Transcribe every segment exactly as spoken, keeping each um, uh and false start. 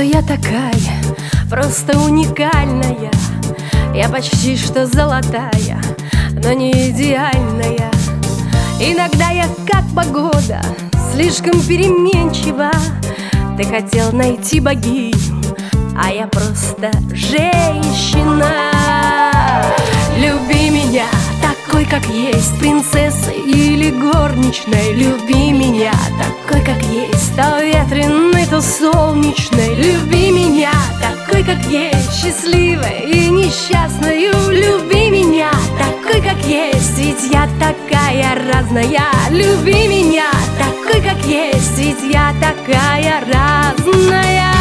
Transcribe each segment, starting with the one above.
что я такая, просто уникальная. Я почти что золотая, но не идеальная. Иногда я как погода, слишком переменчива. Ты хотел найти богиню, а я просто женщина. Люби меня такой, как есть, принцессой или горничной. Люби меня такой, как есть, то ветреной, то солнечной. Люби меня такой, как есть, счастливой и несчастной. Люби меня такой, как есть, ведь я такая разная. Люби меня такой, как есть, ведь я такая разная.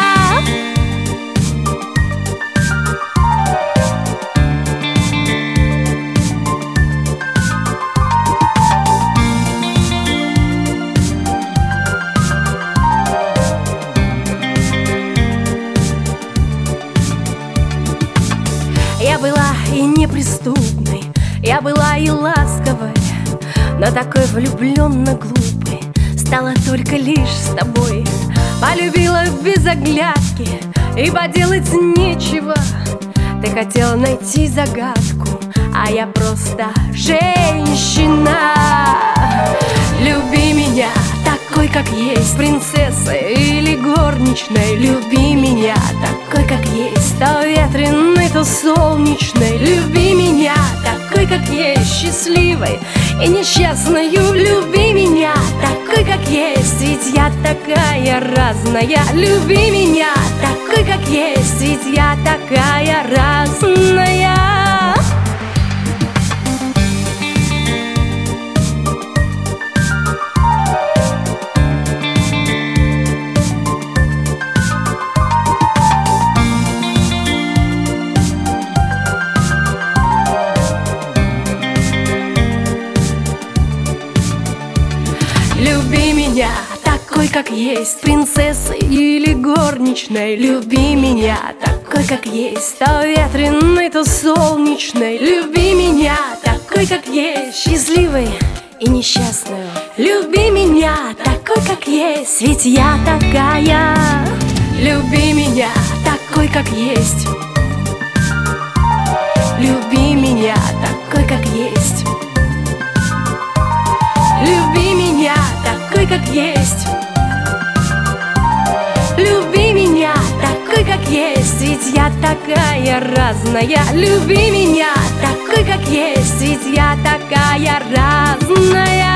Я была и неприступной, я была и ласковой, но такой влюбленно глупой стала только лишь с тобой. Полюбила без оглядки, и поделать нечего. Ты хотел найти загадку, а я просто женщина. Люби меня такой, как есть, принцессой или горничной. Люби меня такой, как есть, то ветреной, то солнечной. Люби меня такой, как есть, счастливой и несчастной. Люби меня такой, как есть, ведь я такая разная. Люби меня такой, как есть, ведь я такая разная. Люби меня такой, как есть, принцессой или горничной. Люби меня такой, как есть, то ветреной, то солнечной. Люби меня такой, как есть, счастливой и несчастную. Люби меня такой, как есть, ведь я такая. Люби меня такой, как есть. Люби меня такой, как есть. Люби меня такой, как есть. Люби меня такой, как есть, ведь я такая разная. Люби меня такой, как есть, ведь я такая разная.